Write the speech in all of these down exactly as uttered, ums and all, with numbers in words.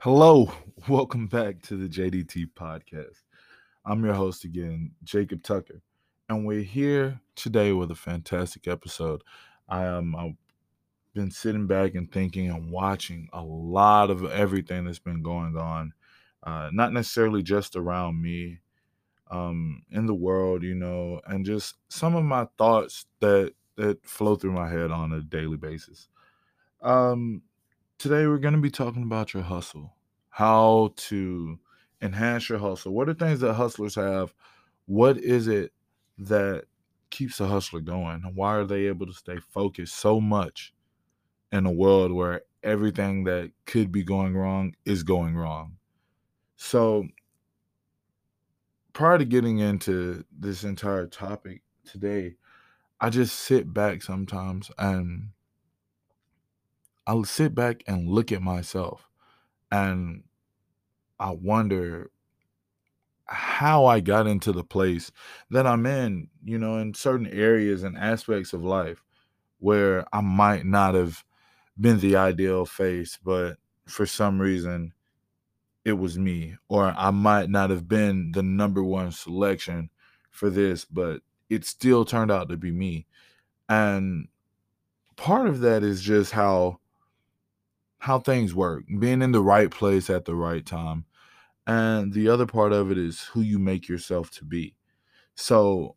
Hello, welcome back to the J D T podcast. I'm your host again, Jacob Tucker, and we're here today with a fantastic episode. I am I've been sitting back and thinking and watching a lot of everything that's been going on, uh, not necessarily just around me, um, in the world, you know, and just some of my thoughts that that flow through my head on a daily basis. Um, Today we're going to be talking about your hustle, how to enhance your hustle. What are things that hustlers have? What is it that keeps a hustler going? And why are they able to stay focused so much in a world where everything that could be going wrong is going wrong? So, prior to getting into this entire topic today, I just sit back sometimes and I'll sit back and look at myself and I wonder how I got into the place that I'm in, you know, in certain areas and aspects of life where I might not have been the ideal face, but for some reason it was me. Or I might not have been the number one selection for this, but it still turned out to be me. And part of that is just how how things work, being in the right place at the right time. And the other part of it is who you make yourself to be. So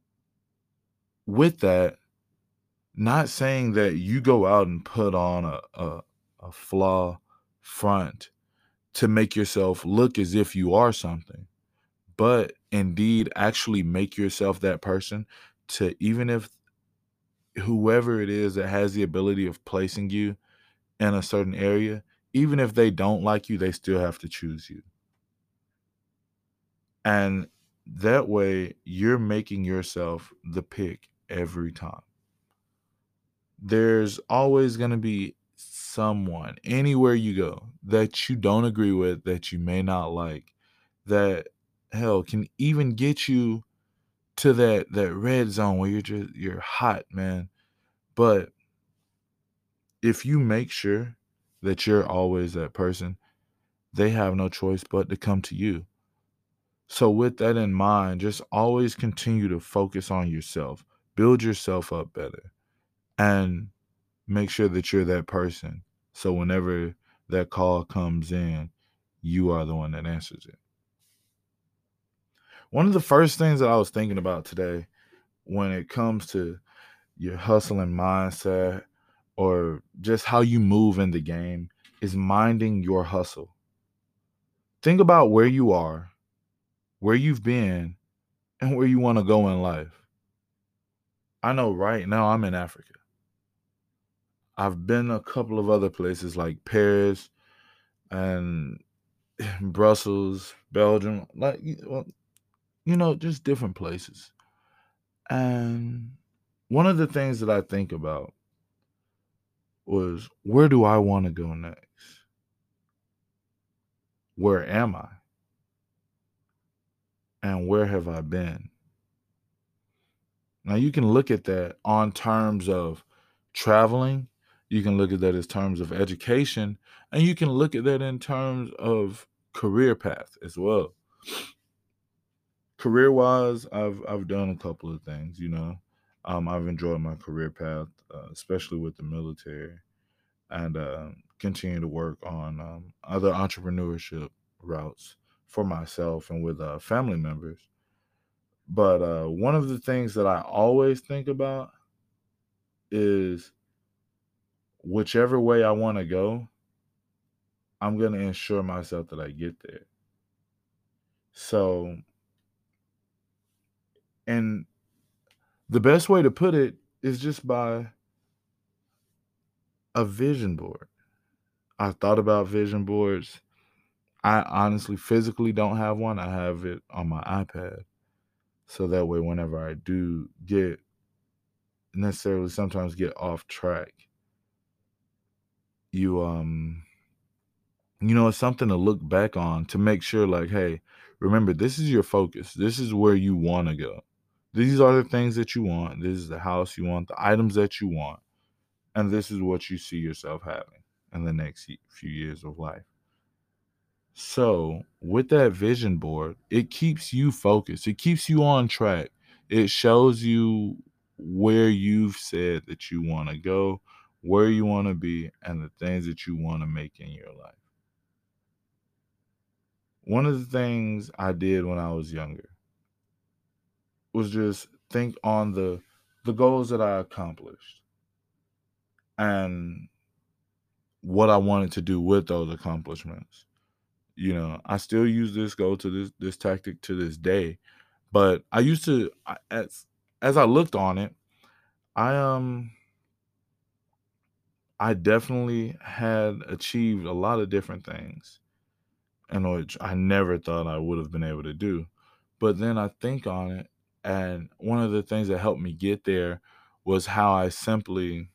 with that, not saying that you go out and put on a a, a flaw front to make yourself look as if you are something, but indeed actually make yourself that person to even if whoever it is that has the ability of placing you in a certain area, even if they don't like you, they still have to choose you. And that way you're making yourself the pick every time. There's always going to be someone anywhere you go that you don't agree with, that you may not like, that hell can even get you to that that red zone where you're just you're hot, man. But if you make sure that you're always that person, they have no choice but to come to you. So with that in mind, just always continue to focus on yourself, build yourself up better, and make sure that you're that person. So whenever that call comes in, you are the one that answers it. One of the first things that I was thinking about today when it comes to your hustling mindset or just how you move in the game is minding your hustle. Think about where you are, where you've been, and where you want to go in life. I know right now I'm in Africa. I've been a couple of other places like Paris and Brussels, Belgium, like y- well, you know, just different places. And one of the things that I think about was where do I want to go next? Where am I? And where have I been? Now you can look at that on terms of traveling, you can look at that as terms of education, and you can look at that in terms of career path as well. Career wise, I've I've done a couple of things, you know. Um, I've enjoyed my career path, uh, especially with the military, and uh, continue to work on um, other entrepreneurship routes for myself and with uh, family members. But uh, one of the things that I always think about is whichever way I want to go, I'm going to ensure myself that I get there. So, and the best way to put it is just by a vision board. I thought about vision boards. I honestly physically don't have one. I have it on my iPad. So that way, whenever I do get necessarily sometimes get off track, you, um, you know, it's something to look back on to make sure, like, hey, remember, this is your focus. This is where you want to go. These are the things that you want. This is the house you want, the items that you want. And this is what you see yourself having in the next ye- few years of life. So, with that vision board, it keeps you focused. It keeps you on track. It shows you where you've said that you want to go, where you want to be, and the things that you want to make in your life. One of the things I did when I was younger was just think on the the goals that I accomplished and what I wanted to do with those accomplishments. You know, I still use this goal to this this tactic to this day. But I used to I as as I looked on it, I, um I definitely had achieved a lot of different things, in which I never thought I would have been able to do. But then I think on it, and one of the things that helped me get there was how I simply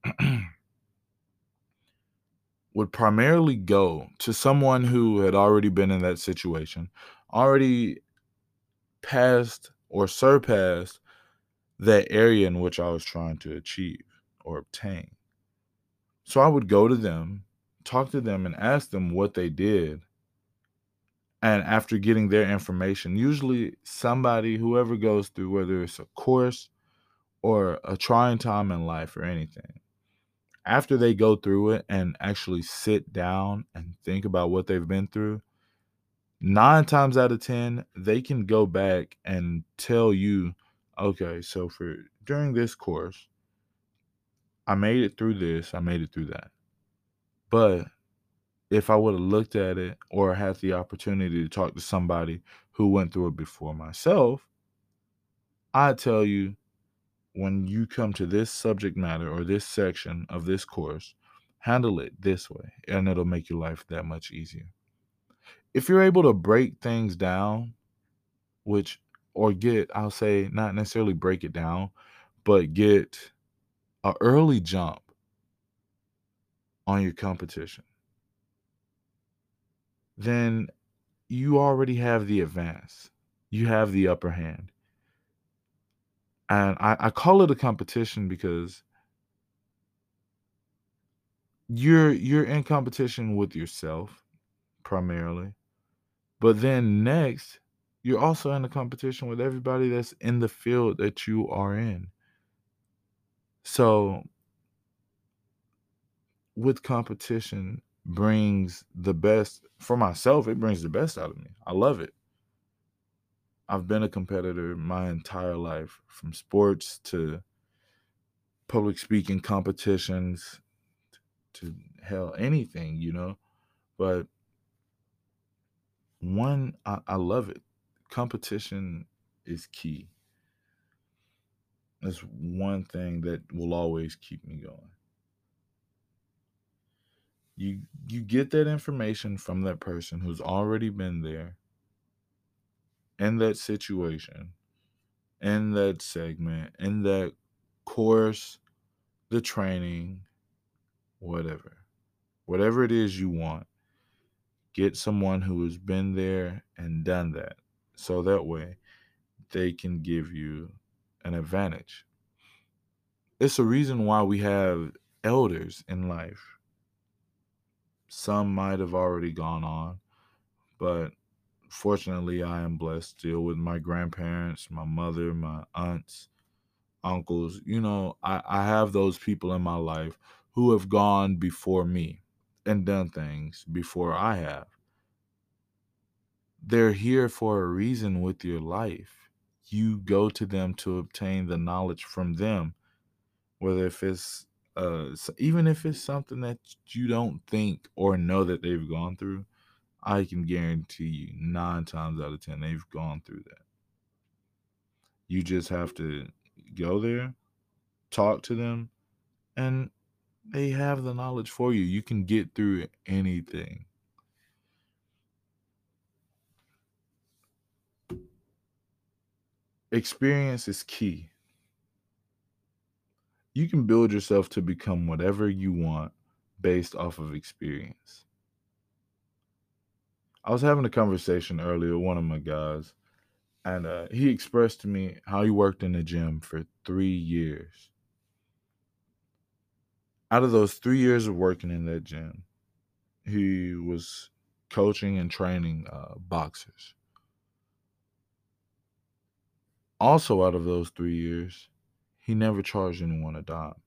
would primarily go to someone who had already been in that situation, already passed or surpassed that area in which I was trying to achieve or obtain. So I would go to them, talk to them, and ask them what they did. And after getting their information, usually somebody, whoever goes through, whether it's a course or a trying time in life or anything, after they go through it and actually sit down and think about what they've been through, nine times out of ten, they can go back and tell you, okay, so for during this course, I made it through this, I made it through that. But if I would have looked at it or had the opportunity to talk to somebody who went through it before myself, I'd tell you, when you come to this subject matter or this section of this course, handle it this way, and it'll make your life that much easier. If you're able to break things down, which, or get, I'll say, not necessarily break it down, but get a early jump on your competition, then you already have the advance. You have the upper hand. And I, I call it a competition because you're you're in competition with yourself primarily. But then next, you're also in a competition with everybody that's in the field that you are in. So with competition brings the best for myself, it brings the best out of me. I love it. I've been a competitor my entire life, from sports to public speaking competitions to hell, anything, you know. But one, I, I love it. Competition is key. That's one thing that will always keep me going. You you get that information from that person who's already been there in that situation, in that segment, in that course, the training, whatever. Whatever it is you want, get someone who has been there and done that. So that way they can give you an advantage. It's a reason why we have elders in life. Some might have already gone on, but fortunately, I am blessed still with my grandparents, my mother, my aunts, uncles. You know, I, I have those people in my life who have gone before me and done things before I have. They're here for a reason with your life. You go to them to obtain the knowledge from them, whether if it's uh s- even if it's something that you don't think or know that they've gone through. I can guarantee you nine times out of ten they've gone through that. You just have to go there, talk to them, and they have the knowledge for you. You can get through anything. Experience is key. You can build yourself to become whatever you want based off of experience. I was having a conversation earlier with one of my guys, and uh, he expressed to me how he worked in the gym for three years. Out of those three years of working in that gym, he was coaching and training uh, boxers. Also, out of those three years, he never charged anyone a dime.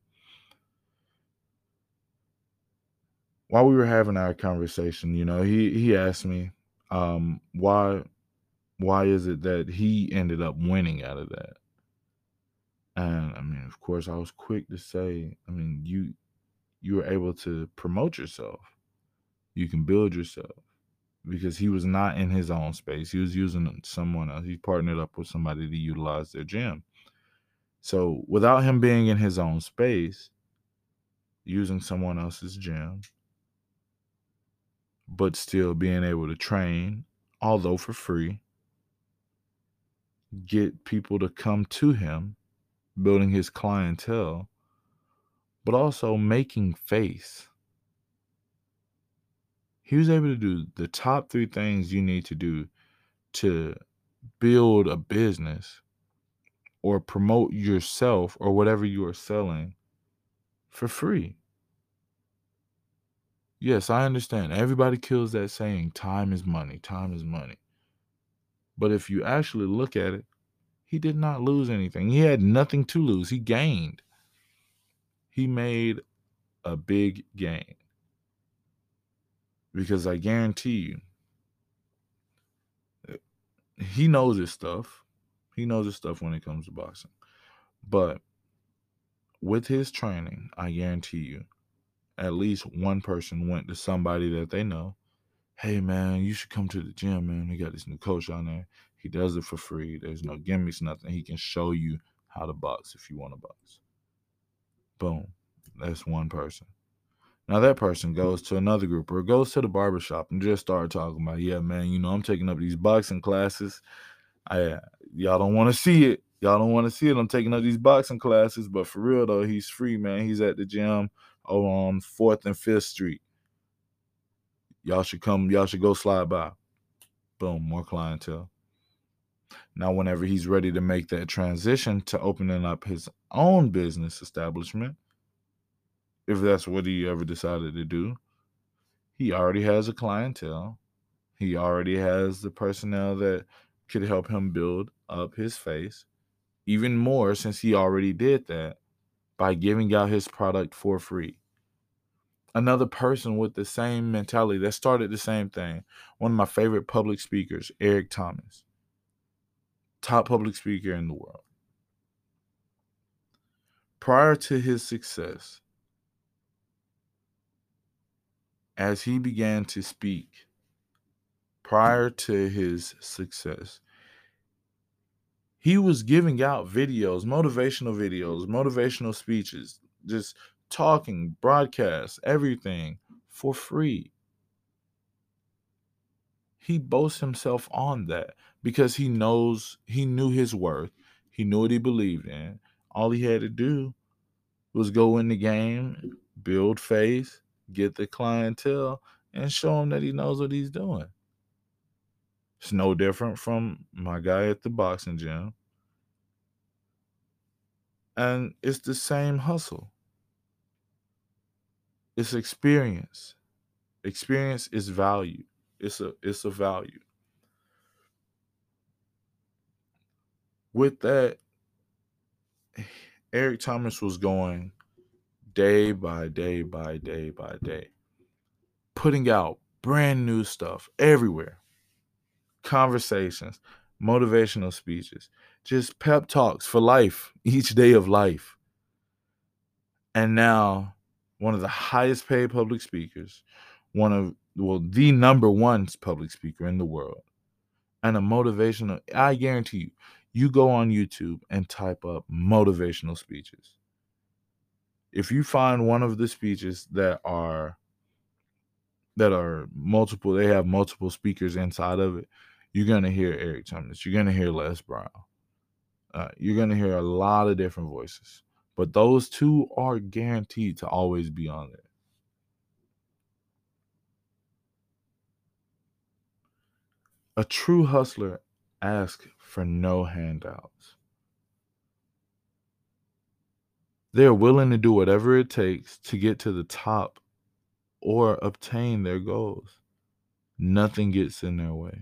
While we were having our conversation, you know, he he asked me, um, why why is it that he ended up winning out of that? And I mean, of course, I was quick to say, I mean, you you were able to promote yourself. You can build yourself because he was not in his own space. He was using someone else. He partnered up with somebody to utilize their gym. So without him being in his own space, using someone else's gym, but still being able to train, although for free, get people to come to him, building his clientele, but also making face. He was able to do the top three things you need to do to build a business or promote yourself or whatever you are selling for free. Yes, I understand. Everybody kills that saying, time is money, time is money. But if you actually look at it, he did not lose anything. He had nothing to lose. He gained. He made a big gain. Because I guarantee you, he knows his stuff. He knows his stuff when it comes to boxing. But with his training, I guarantee you, at least one person went to somebody that they know. Hey, man, you should come to the gym, man. They got this new coach on there. He does it for free. There's no gimmicks, nothing. He can show you how to box if you want to box. Boom. That's one person. Now that person goes to another group or goes to the barbershop and just start talking about, yeah, man, you know, I'm taking up these boxing classes. I y'all don't want to see it. Y'all don't want to see it. I'm taking up these boxing classes, but for real though, he's free, man. He's at the gym over on fourth and fifth Street. Y'all should come, y'all should go slide by. Boom, more clientele. Now, whenever he's ready to make that transition to opening up his own business establishment, if that's what he ever decided to do, he already has a clientele. He already has the personnel that could help him build up his face. Even more since he already did that by giving out his product for free. Another person with the same mentality that started the same thing. One of my favorite public speakers, Eric Thomas. Top public speaker in the world. Prior to his success, as he began to speak, prior to his success, he was giving out videos, motivational videos, motivational speeches, just talking, broadcasts, everything for free. He boasts himself on that because he knows, he knew his worth. He knew what he believed in. All he had to do was go in the game, build faith, get the clientele, and show him that he knows what he's doing. It's no different from my guy at the boxing gym. And it's the same hustle. It's experience. Experience is value. It's a it's a value. With that, Eric Thomas was going day by day by day by day, putting out brand new stuff everywhere. Conversations, motivational speeches, just pep talks for life, each day of life. And now, one of the highest paid public speakers, one of, well, the number one public speaker in the world, and a motivational, I guarantee you, you go on YouTube and type up motivational speeches. If you find one of the speeches that are that are multiple, they have multiple speakers inside of it, you're gonna hear Eric Thomas, you're gonna hear Les Brown, uh, you're gonna hear a lot of different voices, but those two are guaranteed to always be on there. A true hustler asks for no handouts. They're willing to do whatever it takes to get to the top or obtain their goals. nothing gets in their way.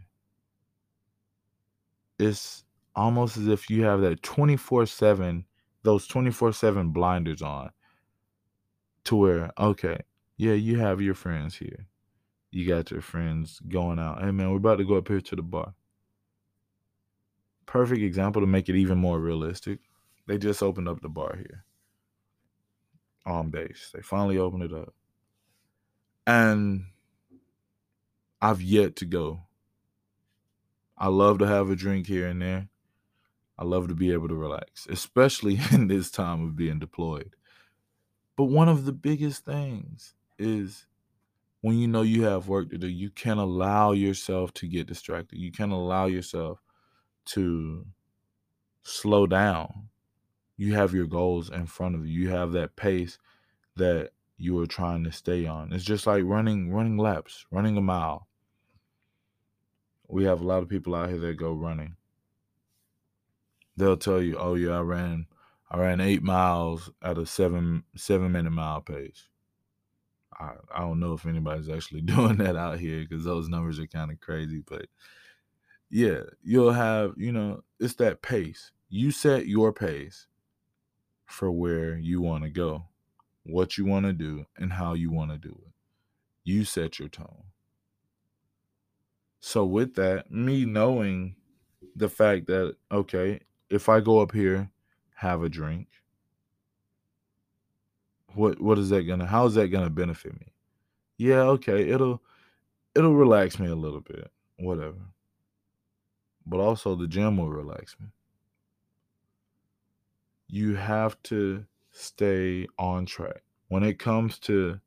It's almost as if you have that twenty-four seven, those twenty-four seven blinders on, to where, okay, yeah, you have your friends here. You got your friends going out. Hey, man, we're about to go up here to the bar. Perfect example to make it even more realistic. They just opened up the bar here on base. They finally opened it up. And I've yet to go. I love to have a drink here and there. I love to be able to relax, especially in this time of being deployed. But one of the biggest things is when you know you have work to do, you can't allow yourself to get distracted. You can't allow yourself to slow down. You have your goals in front of you. You have that pace that you are trying to stay on. It's just like running running laps, running a mile. We have a lot of people out here that go running. They'll tell you, "Oh yeah, I ran I ran eight miles at a seven seven minute mile pace." I, I don't know if anybody's actually doing that out here because those numbers are kind of crazy. But yeah, you'll have, you know, it's that pace. You set your pace for where you want to go, what you want to do, and how you want to do it. You set your tone. So with that, me knowing the fact that, okay, if I go up here, have a drink, what what is that gonna how is that gonna benefit me? Yeah, okay, it'll it'll relax me a little bit, whatever. But also the gym will relax me. You have to stay on track. When it comes to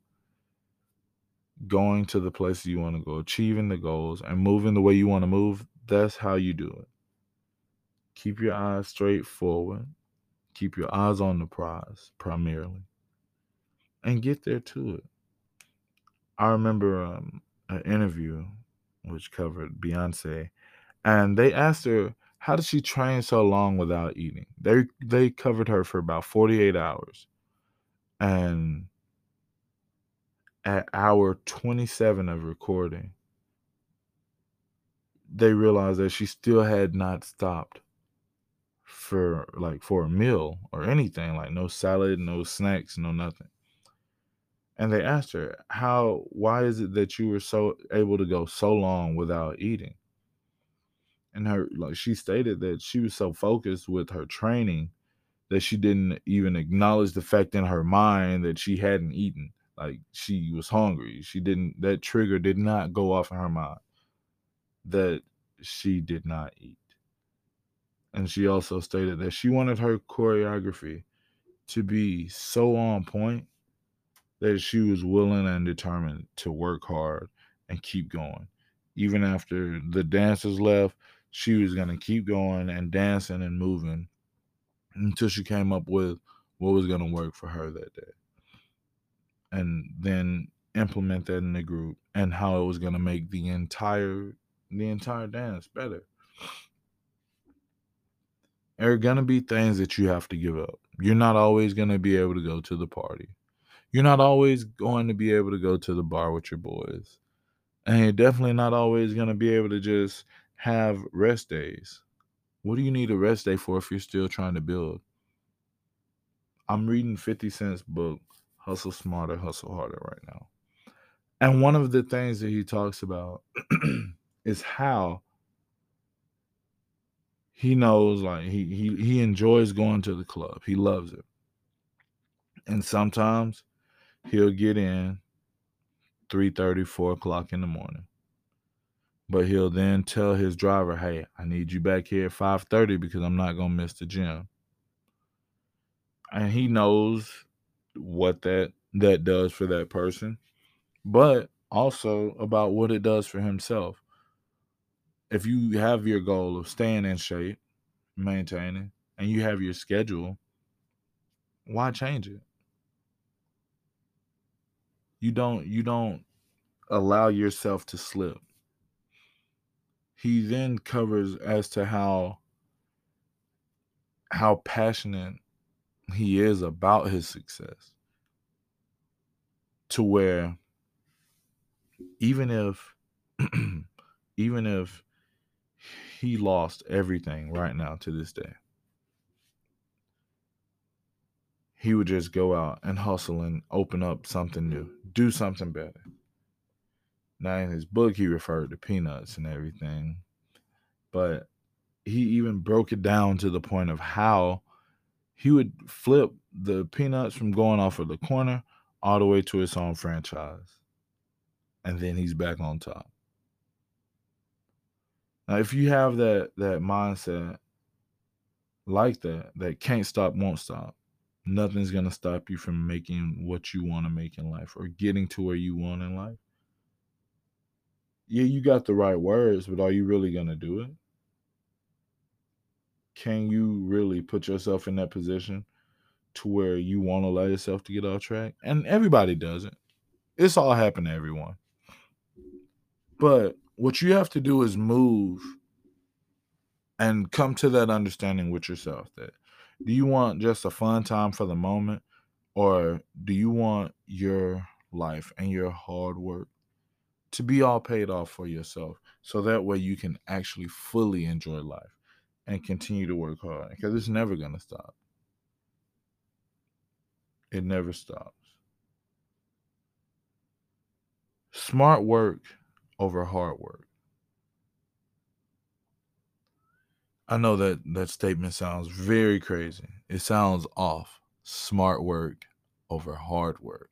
going to the places you want to go, achieving the goals, and moving the way you want to move, that's how you do it. Keep your eyes straight forward. Keep your eyes on the prize primarily, and get there to it. I remember um, an interview which covered Beyonce, and they asked her how did she train so long without eating. They they covered her for about forty-eight hours, and at hour twenty-seven of recording, they realized that she still had not stopped for like for a meal or anything, like no salad, no snacks, no nothing. And they asked her, "How why is it that you were so able to go so long without eating?" And her like she stated that she was so focused with her training that she didn't even acknowledge the fact in her mind that she hadn't eaten. Like she was hungry. She didn't that trigger did not go off in her mind that she did not eat. And she also stated that she wanted her choreography to be so on point that she was willing and determined to work hard and keep going. Even after the dancers left, she was going to keep going and dancing and moving until she came up with what was going to work for her that day. And then implement that in the group and how it was going to make the entire the entire dance better. There are going to be things that you have to give up. You're not always going to be able to go to the party. You're not always going to be able to go to the bar with your boys. And you're definitely not always going to be able to just have rest days. What do you need a rest day for if you're still trying to build? I'm reading fifty Cent's book, Hustle Smarter, Hustle Harder, right now. And one of the things that he talks about is how he knows, like, he, he, he enjoys going to the club. He loves it. And sometimes he'll get in three thirty, four o'clock in the morning. But he'll then tell his driver, hey, I need you back here at five thirty because I'm not going to miss the gym. And he knows what that that does for that person, but also about what it does for himself. If you have your goal of staying in shape, maintaining, and you have your schedule, why change it? You don't you don't allow yourself to slip. He then covers as to how how passionate he is about his success, to where even if Even if he lost everything right now to this day, he would just go out and hustle and open up something new, do something better. Now, in his book, he referred to peanuts and everything, but he even broke it down to the point of how he would flip the peanuts from going off of the corner all the way to its own franchise. And then he's back on top. Now, if you have that that mindset like that, that can't stop, won't stop, nothing's gonna stop you from making what you want to make in life or getting to where you want in life. Yeah, you got the right words, but are you really gonna do it? Can you really put yourself in that position to where you want to allow yourself to get off track? And everybody does it. It's all happened to everyone. But what you have to do is move and come to that understanding with yourself that do you want just a fun time for the moment, or do you want your life and your hard work to be all paid off for yourself so that way you can actually fully enjoy life and continue to work hard, because it's never going to stop. It never stops. Smart work over hard work. I know that that statement sounds very crazy. It sounds off. Smart work over hard work.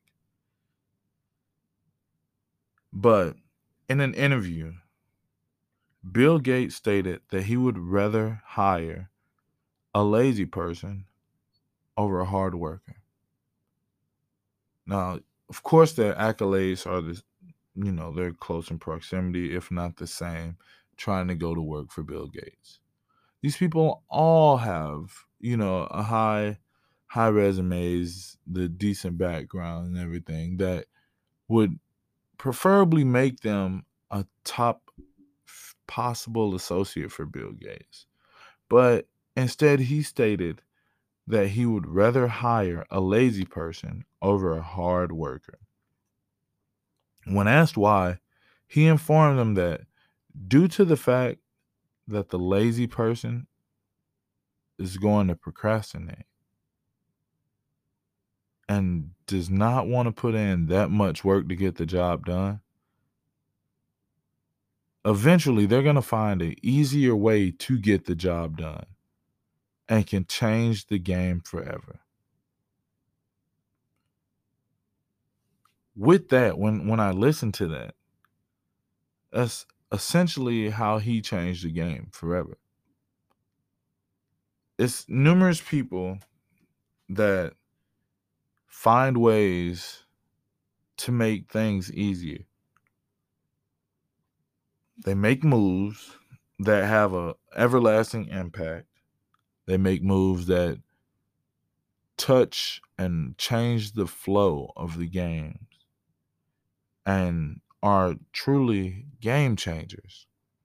But in an interview, Bill Gates stated that he would rather hire a lazy person over a hard worker. Now, of course, their accolades are the, you know, they're close in proximity, if not the same, trying to go to work for Bill Gates. These people all have, you know, a high, high resumes, the decent background and everything that would preferably make them a top f- possible associate for Bill Gates. But instead, he stated that he would rather hire a lazy person over a hard worker. When asked why, he informed them that due to the fact that the lazy person is going to procrastinate and does not want to put in that much work to get the job done, eventually they're going to find an easier way to get the job done and can change the game forever. With that, when when I listen to that, that's essentially how he changed the game forever. It's numerous people that find ways to make things easier. They make moves that have a everlasting impact. They make moves that touch and change the flow of the games and are truly game changers.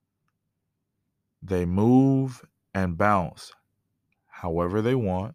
They move and bounce however they want.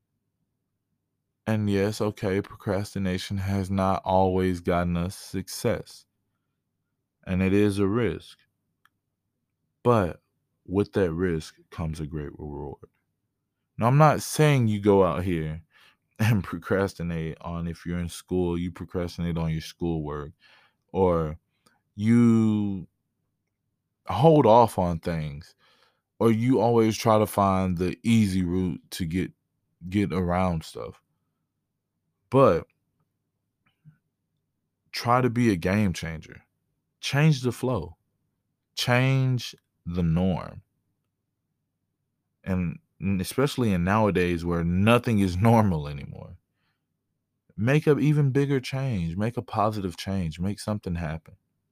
And yes, okay, procrastination has not always gotten us success. And it is a risk. But with that risk comes a great reward. Now, I'm not saying you go out here and procrastinate on, if you're in school, you procrastinate on your schoolwork, or you hold off on things, or you always try to find the easy route to get get around stuff. But try to be a game changer. Change the flow. Change the norm. And especially in nowadays where nothing is normal anymore. Make an even bigger change. Make a positive change. Make something happen.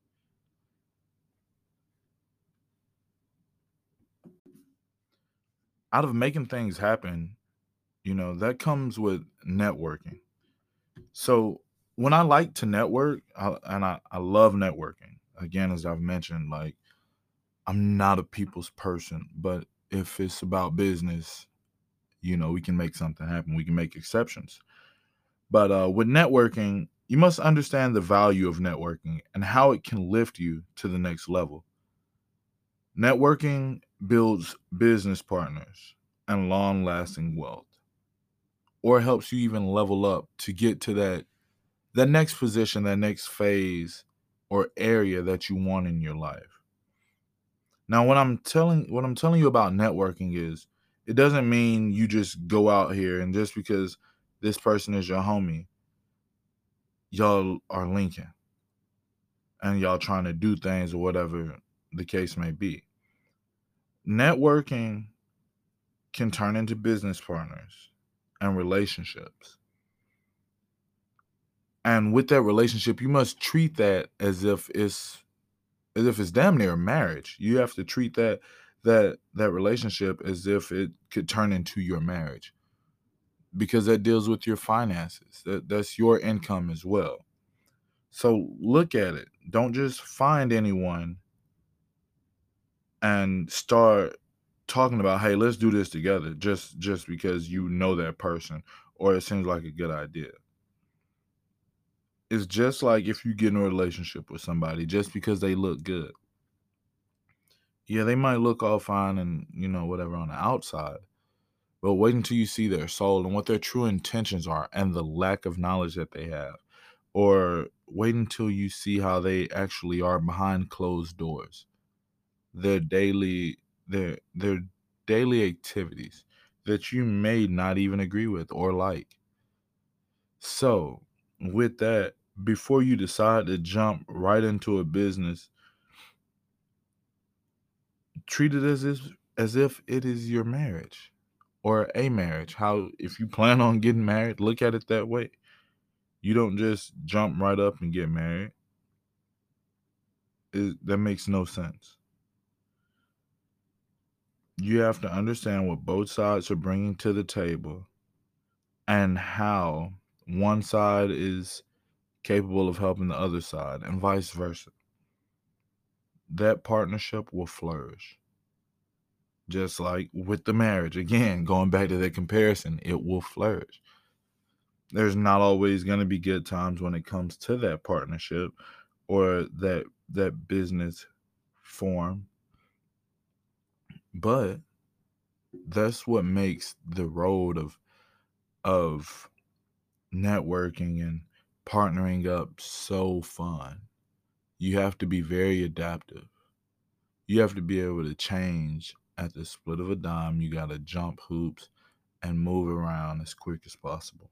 Out of making things happen, you know, that comes with networking. So when I like to network, I, and I, I love networking, again, as I've mentioned, like I'm not a people's person, but if it's about business, you know, we can make something happen. We can make exceptions. But uh, with networking, You must understand the value of networking and how it can lift you to the next level. Networking builds business partners and long lasting wealth, or helps you even level up to get to that that next position, that next phase or area that you want in your life. Now, what I'm telling what I'm telling you about networking is it doesn't mean you just go out here and just because this person is your homie, y'all are linking and y'all trying to do things or whatever the case may be. Networking can turn into business partners and relationships. And with that relationship, you must treat that as if it's as if it's damn near a marriage. You have to treat that that that relationship as if it could turn into your marriage, because that deals with your finances. That that's your income as well. So look at it. Don't just find anyone and start talking about, hey, let's do this together just just because you know that person or it seems like a good idea. It's just like if you get in a relationship with somebody just because they look good. Yeah, they might look all fine and, you know, whatever on the outside, but wait until you see their soul and what their true intentions are and the lack of knowledge that they have. Or wait until you see how they actually are behind closed doors. Their daily their their daily activities that you may not even agree with or like. So, with that, before you decide to jump right into a business, treat it as if as if it is your marriage or a marriage. How if you plan on getting married, look at it that way. You don't just jump right up and get married. It, that makes no sense. You have to understand what both sides are bringing to the table and how one side is capable of helping the other side and vice versa. That partnership will flourish. Just like with the marriage, again, going back to that comparison, it will flourish. There's not always going to be good times when it comes to that partnership or that that business form, but that's what makes the road of of networking and partnering up so fun. You have to be very adaptive. You have to be able to change at the split of a dime. You got to jump hoops and move around as quick as possible.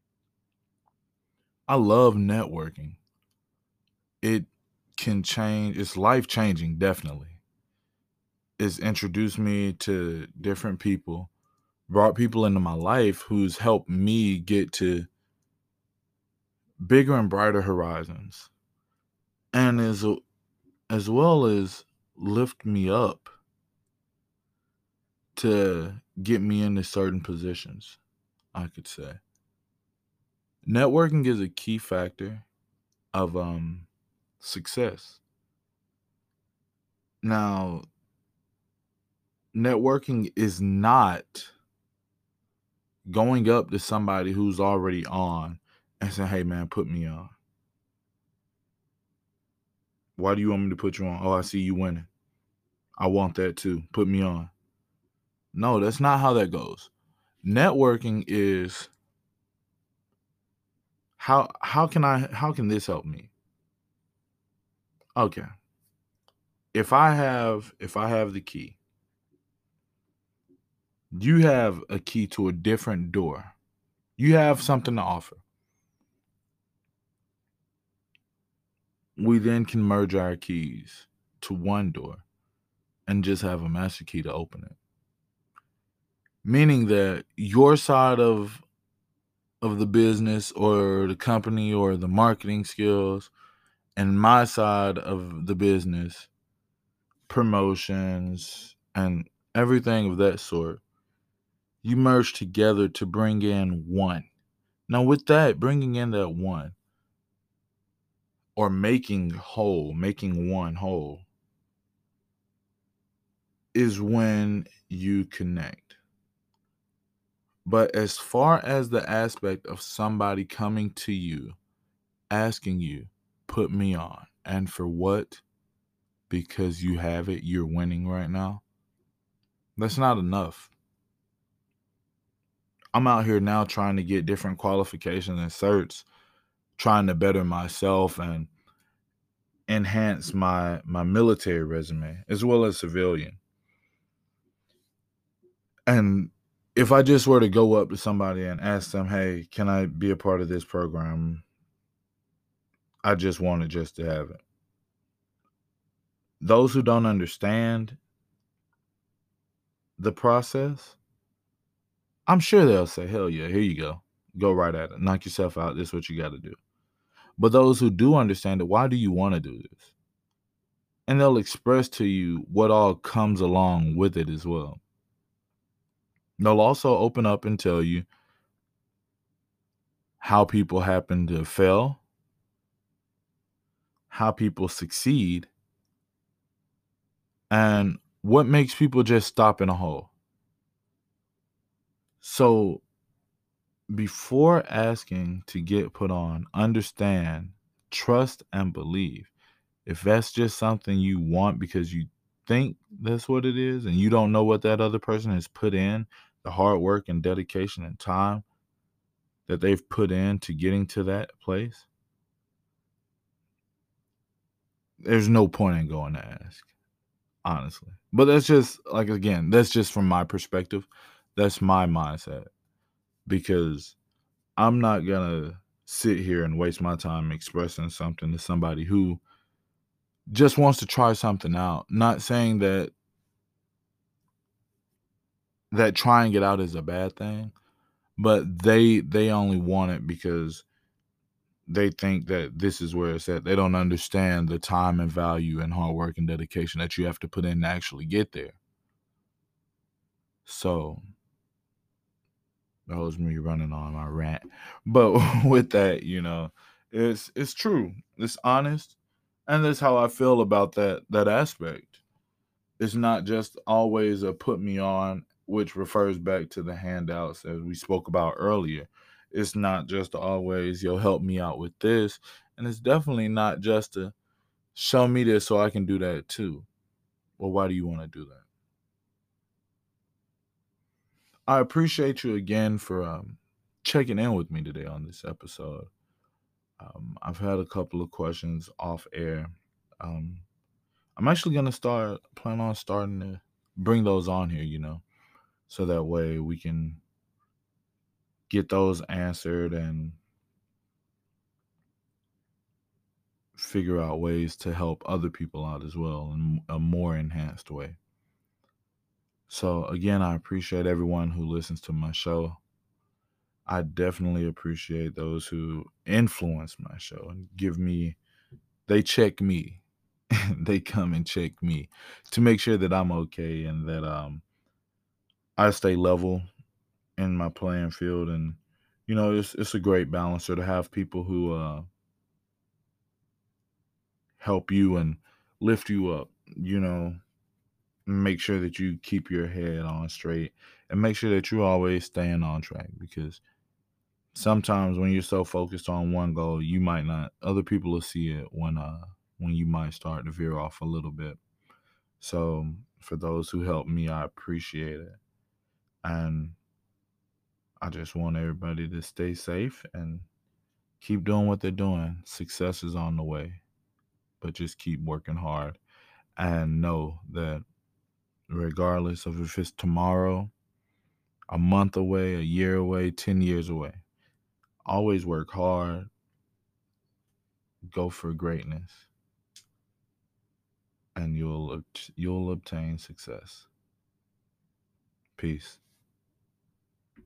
I love networking. It can change, it's life changing, definitely. It's introduced me to different people, brought people into my life who's helped me get to bigger and brighter horizons, and as as well as lift me up to get me into certain positions, I could say. Networking is a key factor of um success. Now, networking is not going up to somebody who's already on and saying, "Hey man, put me on. Why do you want me to put you on? Oh, I see you winning. I want that too. Put me on." No, that's not how that goes. Networking is how how can I how can this help me? Okay. If I have if I have the key, you have a key to a different door. You have something to offer. We then can merge our keys to one door and just have a master key to open it. Meaning that your side of of the business or the company or the marketing skills and my side of the business, promotions and everything of that sort, you merge together to bring in one. Now with that, bringing in that one or making whole, making one whole is when you connect. But as far as the aspect of somebody coming to you asking you, put me on. And for what? Because you have it, you're winning right now. That's not enough. I'm out here now trying to get different qualifications and certs, trying to better myself and enhance my my military resume as well as civilian. And if I just were to go up to somebody and ask them, hey, can I be a part of this program? I just want it just to have it. Those who don't understand the process, I'm sure they'll say, hell yeah, here you go. Go right at it. Knock yourself out. This is what you got to do. But those who do understand it, why do you want to do this? And they'll express to you what all comes along with it as well. They'll also open up and tell you how people happen to fail, how people succeed, and what makes people just stop in a hole. So before asking to get put on, understand, trust, and believe. If that's just something you want because you think that's what it is and you don't know what that other person has put in, the hard work and dedication and time that they've put into getting to that place, there's no point in going to ask, honestly. But that's just, like, again, that's just from my perspective. That's my mindset. Because I'm not going to sit here and waste my time expressing something to somebody who just wants to try something out. Not saying that that trying it out is a bad thing, but they they only want it because they think that this is where it's at. They don't understand the time and value and hard work and dedication that you have to put in to actually get there. So that was me running on my rant. But with that, you know, it's it's true. It's honest. And that's how I feel about that that aspect. It's not just always a put me on, which refers back to the handouts as we spoke about earlier. It's not just always, yo, help me out with this. And it's definitely not just to show me this so I can do that too. Well, why do you want to do that? I appreciate you again for um, checking in with me today on this episode. Um, I've had a couple of questions off air. Um, I'm actually gonna start plan on starting to bring those on here, you know, so that way we can get those answered and figure out ways to help other people out as well in a more enhanced way. So again, I appreciate everyone who listens to my show. I definitely appreciate those who influence my show and give me, they check me. They come and check me to make sure that I'm okay and that um I stay level in my playing field. And you know, it's it's a great balancer to have people who uh help you and lift you up, you know, make sure that you keep your head on straight and make sure that you're always staying on track, because sometimes when you're so focused on one goal, you might not, other people will see it when uh when you might start to veer off a little bit. So for those who help me, I appreciate it. And I just want everybody to stay safe and keep doing what they're doing. Success is on the way, but just keep working hard and know that regardless of if it's tomorrow, a month away, a year away, ten years away, always work hard, go for greatness, and you'll you'll obtain success. Peace.